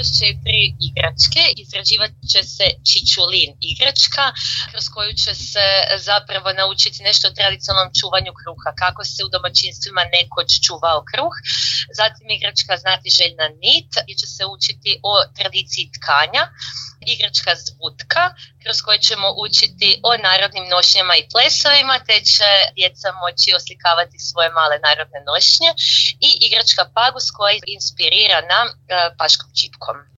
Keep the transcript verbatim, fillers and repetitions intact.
još četiri igračke. Izrađivat će se čičulin igračka, kroz koju će se zapravo naučiti nešto o tradicionalnom čuvanju kruha, kako se u domaćinstvima nekoć čuvao kruh. Zatim igračka Znati željna nit, gdje će se učiti o tradiciji tkanja. Igračka Zvutka, kroz koju ćemo učiti o narodnim nošnjama i plesovima, te će djeca moći oslikavati svoje male narodne nošnje. I igračka Pagus koja je inspirirana uh, paškom čipkom.